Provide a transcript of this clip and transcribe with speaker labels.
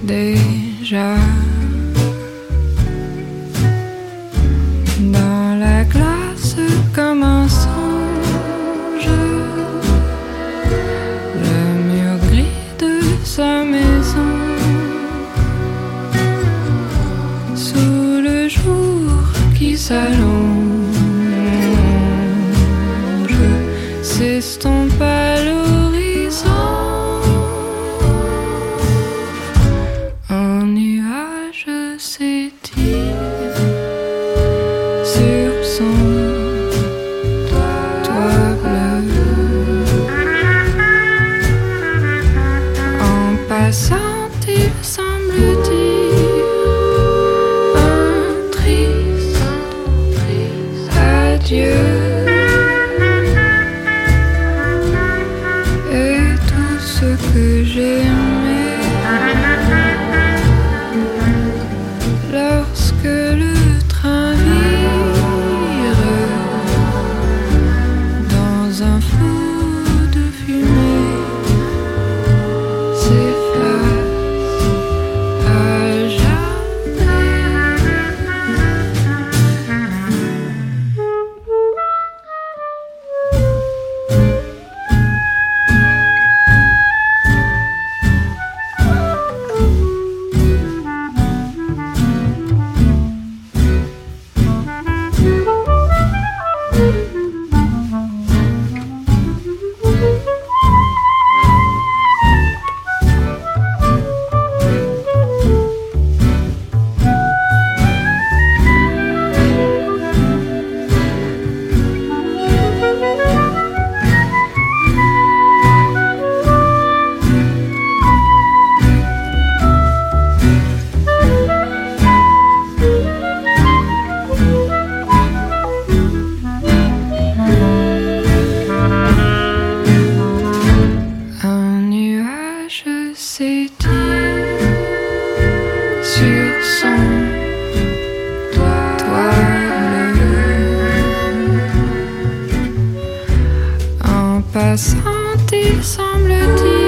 Speaker 1: déjà. Dans la glace comme un songe, le mur gris de sa maison, sous le jour qui s'allonge, s'estompe à l'horizon. Un nuage s'étire sur son toit bleu. En passant, il semble dire un triste adieu. Et tout ce que j'aimais lorsque le train vire dans un flot de fumée s'efface à jamais. Un nuage s'étire sur son toit bleu. En passant, il semble dire